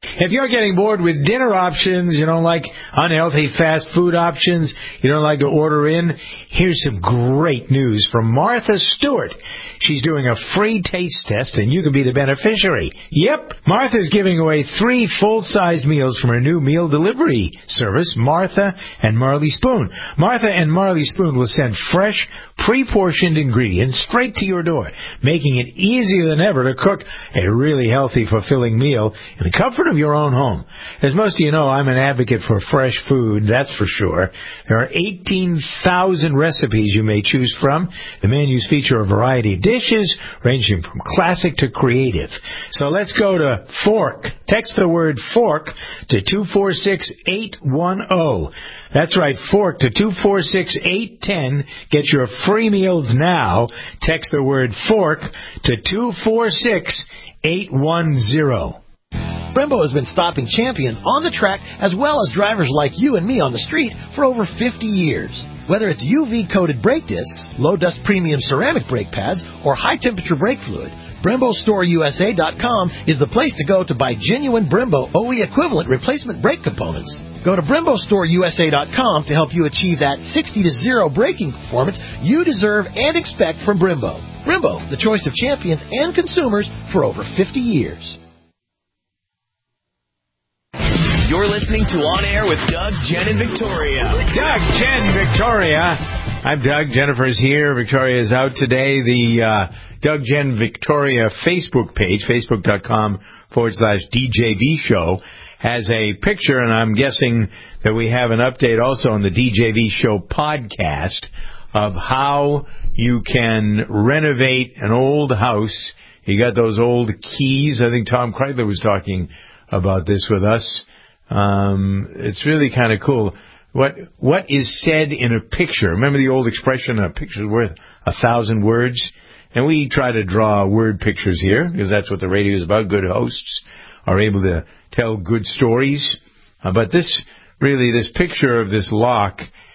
If you're getting bored with dinner options, you don't like unhealthy fast food options, you don't like to order in, here's some great news from Martha Stewart. She's doing a free taste test, and you can be the beneficiary. Yep, Martha's giving away three full-sized meals from her new meal delivery service, Martha and Marley Spoon. Martha and Marley Spoon will send fresh, pre-portioned ingredients straight to your door, making it easier than ever to cook a really healthy, fulfilling meal in the comfort of your own home. As most of you know, I'm an advocate for fresh food, that's for sure. There are eighteen thousand recipes you may choose from. The menus feature a variety of dishes, ranging from classic to creative. So let's go to Fork. Text the word fork to two four six eight one zero. That's right, Fork to two four six eight one zero. Get your free meals now. Text the word fork to two four six eight one zero. Brembo has been stopping champions on the track as well as drivers like you and me on the street for over fifty years. Whether it's U V-coated brake discs, low-dust premium ceramic brake pads, or high-temperature brake fluid, Brembo Store U S A dot com is the place to go to buy genuine Brembo O E equivalent replacement brake components. Go to Brembo Store U S A dot com to help you achieve that sixty to zero braking performance you deserve and expect from Brembo. Brembo, the choice of champions and consumers for over fifty years. You're listening to On Air with Doug, Jen, and Victoria. Doug, Jen, Victoria. I'm Doug. Jennifer's here. Victoria's out today. The uh, Doug, Jen, Victoria Facebook page, facebook.com forward slash DJV show, has a picture, and I'm guessing that we have an update also on the D J V show podcast of how you can renovate an old house. You got those old keys. I think Tom Kreidler was talking about this with us. Um, it's really kind of cool. What what is said in a picture? Remember the old expression, a picture's worth a thousand words? And we try to draw word pictures here, because that's what the radio is about. Good hosts are able to tell good stories. Uh, but this, really, this picture of this lock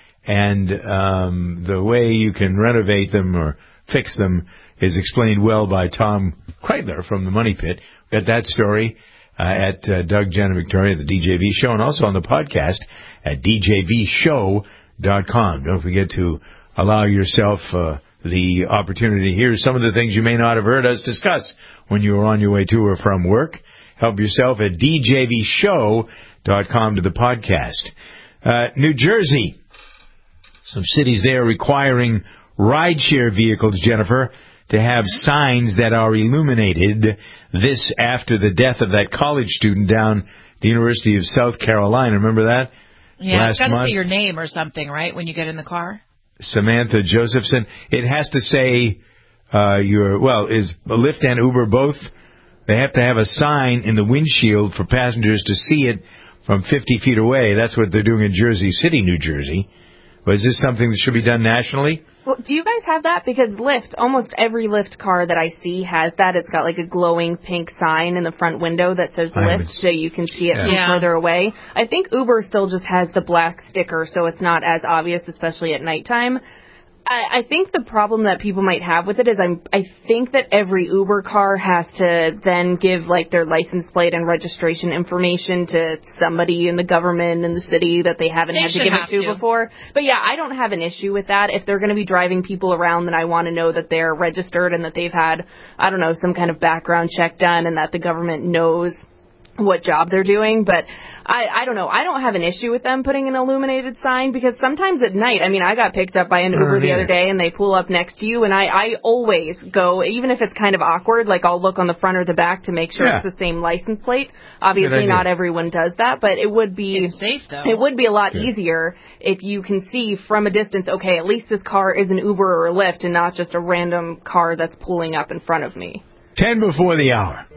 and um, the way you can renovate them or fix them is explained well by Tom Kreidler from the Money Pit. We got that story Uh, at uh, Doug, Jen, and Victoria, the D J V show, and also on the podcast at D J V show dot com. Don't forget to allow yourself uh, the opportunity to hear some of the things you may not have heard us discuss when you were on your way to or from work. Help yourself at D J V show dot com to the podcast. Uh, New Jersey. Some cities there requiring rideshare vehicles, Jennifer, to have signs that are illuminated. This after the death of that college student down at the University of South Carolina. Remember that? Yeah, Last it's got to month? say your name or something, right, when you get in the car? Samantha Josephson. It has to say uh, your, well, is Lyft and Uber both, they have to have a sign in the windshield for passengers to see it from fifty feet away. That's what they're doing in Jersey City, New Jersey. Was this something that should be done nationally? Well, do you guys have that? Because Lyft, almost every Lyft car that I see has that. It's got like a glowing pink sign in the front window that says Lyft, so you can see it yeah. from Yeah. further away. I think Uber still just has the black sticker, so it's not as obvious, especially at nighttime. I, I think the problem that people might have with it is I'm, I think that every Uber car has to then give like their license plate and registration information to somebody in the government in the city that they haven't They had to should give have it to, to. before. But yeah, I don't have an issue with that. If they're going to be driving people around, then I want to know that they're registered and that they've had, I don't know, some kind of background check done and that the government knows what job they're doing. But I, I don't know. I don't have an issue with them putting an illuminated sign, because sometimes at night, I mean, I got picked up by an Uber the other day and they pull up next to you, and I, I always go, even if it's kind of awkward, like I'll look on the front or the back to make sure Yeah. it's the same license plate. Good Obviously idea. not everyone does that, but it would be It's safe, though. it would be a lot Good. easier if you can see from a distance, okay, at least this car is an Uber or a Lyft and not just a random car that's pulling up in front of me. Ten before the hour.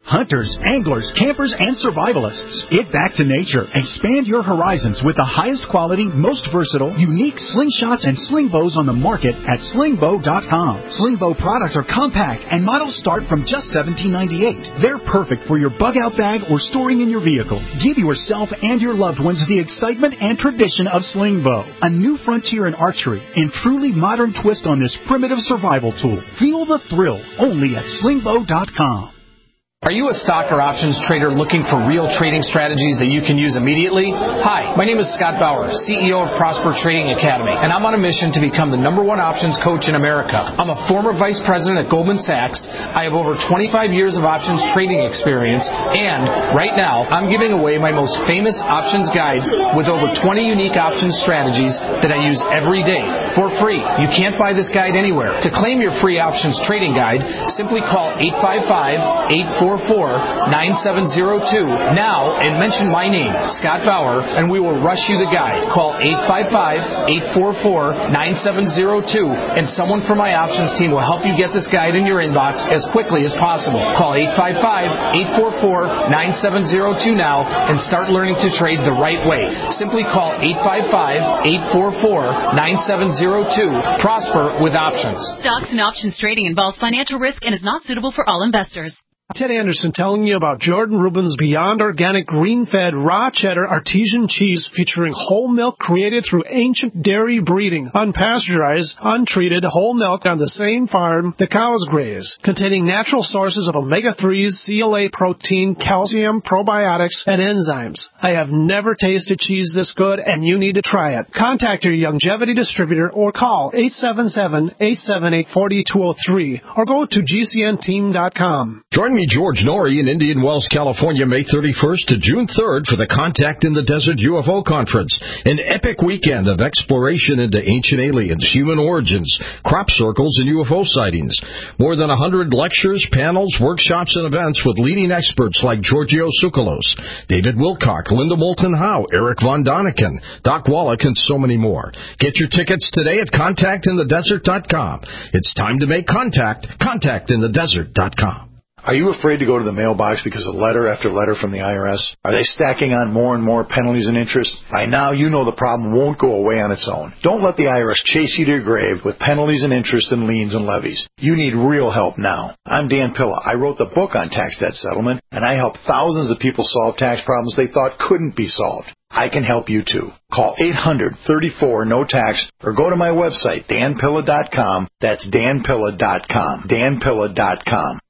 Hunters, anglers, campers, and survivalists. Get back to nature. Expand your horizons with the highest quality, most versatile, unique slingshots and sling bows on the market at sling bow dot com. Sling bow products are compact and models start from just seventeen ninety-eight. They're perfect for your bug-out bag or storing in your vehicle. Give yourself and your loved ones the excitement and tradition of sling bow. A new frontier in archery and truly modern twist on this primitive survival tool. Feel the thrill only at sling bow dot com. Are you a stock or options trader looking for real trading strategies that you can use immediately? Hi, my name is Scott Bauer, C E O of Prosper Trading Academy, and I'm on a mission to become the number one options coach in America. I'm a former vice president at Goldman Sachs. I have over twenty-five years of options trading experience, and right now, I'm giving away my most famous options guide with over twenty unique options strategies that I use every day for free. You can't buy this guide anywhere. To claim your free options trading guide, simply call eight five five, eight four four, nine seven zero two now and mention my name, Scott Bauer, and we will rush you the guide. Call eight five five, eight four four, nine seven zero two and someone from my options team will help you get this guide in your inbox as quickly as possible. Call eight five five, eight four four, nine seven zero two now and start learning to trade the right way. Simply call eight five five, eight four four, nine seven zero two. Prosper with options. Stocks and options trading involves financial risk and is not suitable for all investors. Ted Anderson telling you about Jordan Rubin's Beyond Organic Green-Fed Raw Cheddar Artesian Cheese featuring whole milk created through ancient dairy breeding, unpasteurized, untreated whole milk on the same farm the cows graze, containing natural sources of omega threes, C L A protein, calcium, probiotics, and enzymes. I have never tasted cheese this good, and you need to try it. Contact your Youngevity distributor or call eight seven seven, eight seven eight, four two zero three or go to G C N team dot com. Join me, George Norrie, in Indian Wells, California, May thirty-first to June third for the Contact in the Desert U F O Conference, an epic weekend of exploration into ancient aliens, human origins, crop circles, and U F O sightings. More than one hundred lectures, panels, workshops, and events with leading experts like Giorgio Tsoukalos, David Wilcock, Linda Moulton Howe, Eric Von Daniken, Doc Wallach, and so many more. Get your tickets today at contact in the desert dot com. It's time to make contact. contact in the desert dot com. Are you afraid to go to the mailbox because of letter after letter from the I R S? Are they stacking on more and more penalties and interest? By now, you know the problem won't go away on its own. Don't let the I R S chase you to your grave with penalties and interest and liens and levies. You need real help now. I'm Dan Pilla. I wrote the book on tax debt settlement, and I helped thousands of people solve tax problems they thought couldn't be solved. I can help you too. Call eight hundred, thirty-four, no tax or go to my website, dan pilla dot com. That's dan pilla dot com. dan pilla dot com.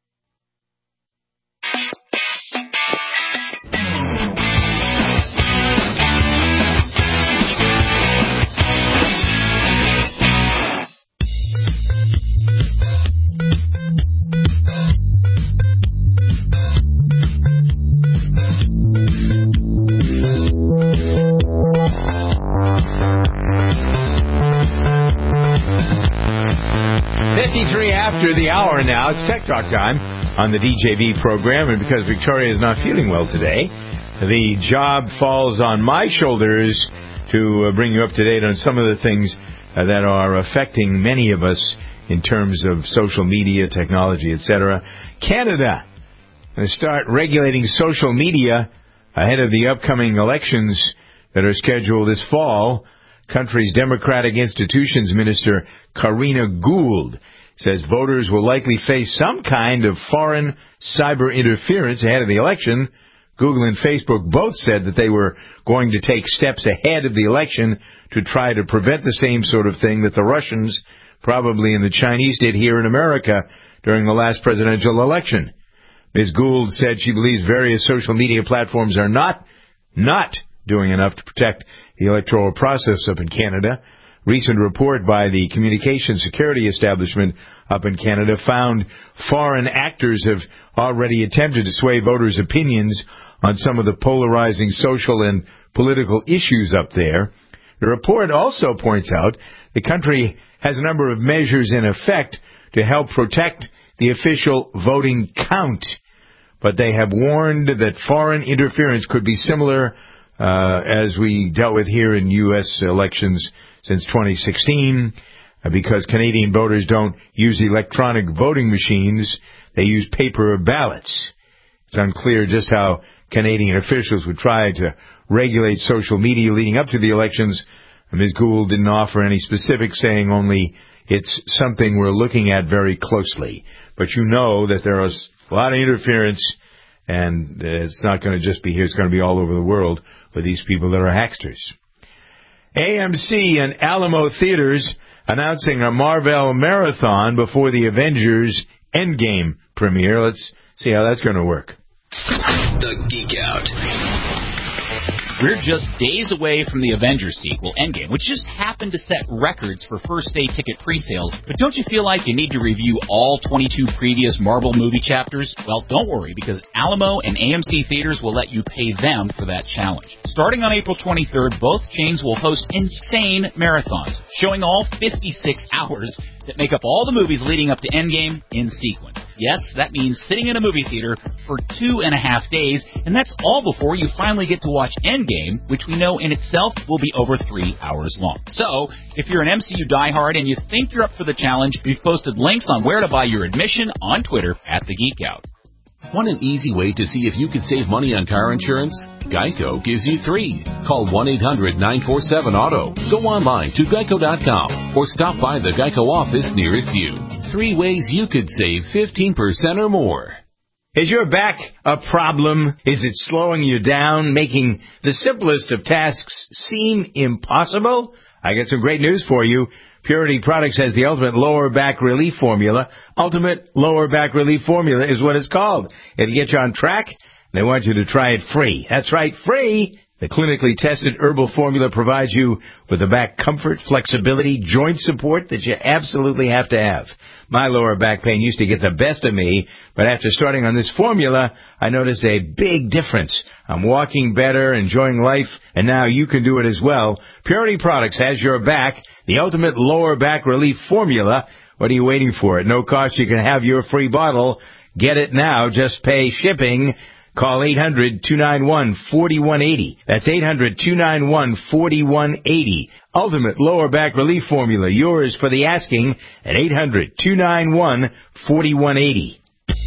fifty-three after the hour now. It's Tech Talk time on the D J V program, and because Victoria is not feeling well today, the job falls on my shoulders to uh, bring you up to date on some of the things uh, that are affecting many of us in terms of social media, technology, et cetera. Canada going to start regulating social media ahead of the upcoming elections that are scheduled this fall. Country's Democratic Institutions Minister Karina Gould says voters will likely face some kind of foreign cyber interference ahead of the election. Google and Facebook both said that they were going to take steps ahead of the election to try to prevent the same sort of thing that the Russians, probably and the Chinese, did here in America during the last presidential election. Miz Gould said she believes various social media platforms are not, not doing enough to protect the electoral process up in Canada. Recent report by the Communication Security Establishment up in Canada found foreign actors have already attempted to sway voters' opinions on some of the polarizing social and political issues up there. The report also points out the country has a number of measures in effect to help protect the official voting count, but they have warned that foreign interference could be similar uh, as we dealt with here in U S elections since twenty sixteen, uh, because Canadian voters don't use electronic voting machines. They use paper ballots. It's unclear just how Canadian officials would try to regulate social media leading up to the elections. Miz Gould didn't offer any specifics, saying only it's something we're looking at very closely. But you know that there is a lot of interference, and it's not going to just be here. It's going to be all over the world with these people that are hacksters. A M C and Alamo Theaters announcing a Marvel Marathon before the Avengers Endgame premiere. Let's see how that's going to work. The Geek Out. We're just days away from the Avengers sequel, Endgame, which just happened to set records for first-day ticket pre-sales. But don't you feel like you need to review all twenty-two previous Marvel movie chapters? Well, don't worry, because Alamo and A M C Theaters will let you pay them for that challenge. Starting on April twenty-third, both chains will host insane marathons, showing all fifty-six hours that make up all the movies leading up to Endgame in sequence. Yes, that means sitting in a movie theater for two and a half days, and that's all before you finally get to watch Endgame, which we know in itself will be over three hours long. So, if you're an M C U diehard and you think you're up for the challenge, we've posted links on where to buy your admission on Twitter at The Geek Out. Want an easy way to see if you can save money on car insurance? Geico gives you three. Call one eight hundred nine four seven auto. Go online to geico dot com or stop by the Geico office nearest you. Three ways you could save fifteen percent or more. Is your back a problem? Is it slowing you down, making the simplest of tasks seem impossible? I got some great news for you. Purity Products has the ultimate lower back relief formula. Ultimate lower back relief formula is what it's called. It'll get you on track. They want you to try it free. That's right, free. The clinically tested herbal formula provides you with the back comfort, flexibility, joint support that you absolutely have to have. My lower back pain used to get the best of me, but after starting on this formula, I noticed a big difference. I'm walking better, enjoying life, and now you can do it as well. Purity Products has your back, the ultimate lower back relief formula. What are you waiting for? At no cost, you can have your free bottle. Get it now. Just pay shipping. Call eight hundred two nine one four one eight zero. That's eight hundred two nine one four one eight zero. Ultimate lower back relief formula. Yours for the asking at eight hundred two nine one four one eight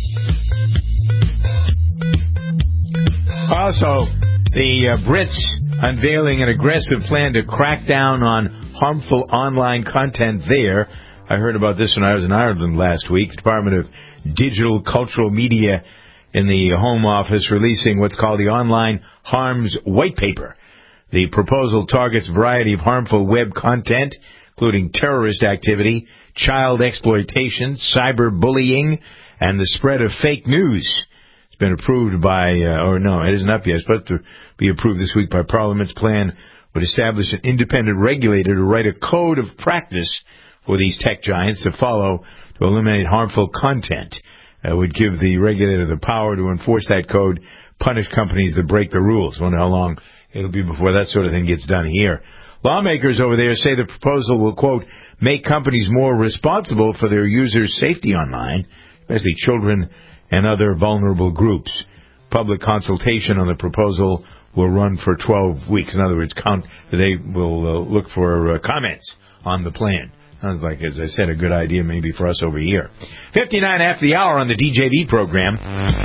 zero. Also, the uh, Brits unveiling an aggressive plan to crack down on harmful online content there. I heard about this when I was in Ireland last week. The Department of Digital Cultural Media in the Home Office releasing what's called the Online Harms White Paper. The proposal targets a variety of harmful web content, including terrorist activity, child exploitation, cyberbullying, and the spread of fake news. It's been approved by, uh, or no, it isn't up yet. It's supposed to be approved this week by Parliament's plan would establish an independent regulator to write a code of practice for these tech giants to follow to eliminate harmful content. Uh, would give the regulator the power to enforce that code, punish companies that break the rules. I wonder how long it'll be before that sort of thing gets done here. Lawmakers over there say the proposal will, quote, make companies more responsible for their users' safety online, especially children and other vulnerable groups. Public consultation on the proposal will run for twelve weeks. In other words, count, they will uh, look for uh, comments on the plan. Sounds like, as I said, a good idea maybe for us over here. fifty-nine after the hour on the D J V program.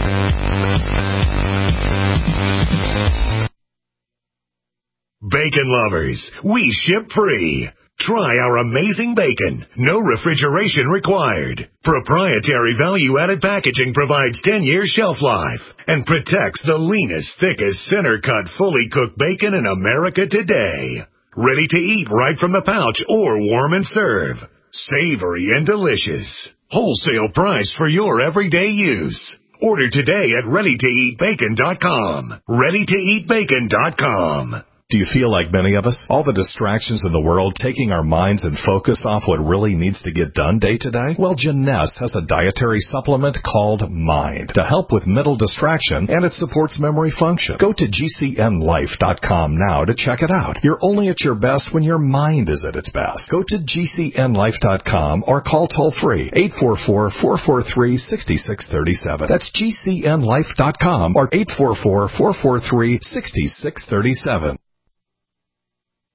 Bacon lovers, we ship free. Try our amazing bacon. No refrigeration required. Proprietary value-added packaging provides ten years shelf life and protects the leanest, thickest, center-cut, fully cooked bacon in America today. Ready to eat right from the pouch or warm and serve. Savory and delicious. Wholesale price for your everyday use. Order today at ready to eat bacon dot com. ready to eat bacon dot com. Do you feel like many of us? All the distractions in the world taking our minds and focus off what really needs to get done day to day? Well, Jeunesse has a dietary supplement called Mind to help with mental distraction, and it supports memory function. Go to G C N life dot com now to check it out. You're only at your best when your mind is at its best. Go to G C N life dot com or call toll-free eight four four, four four three, six six three seven. That's G C N life dot com or eight four four, four four three, six six three seven.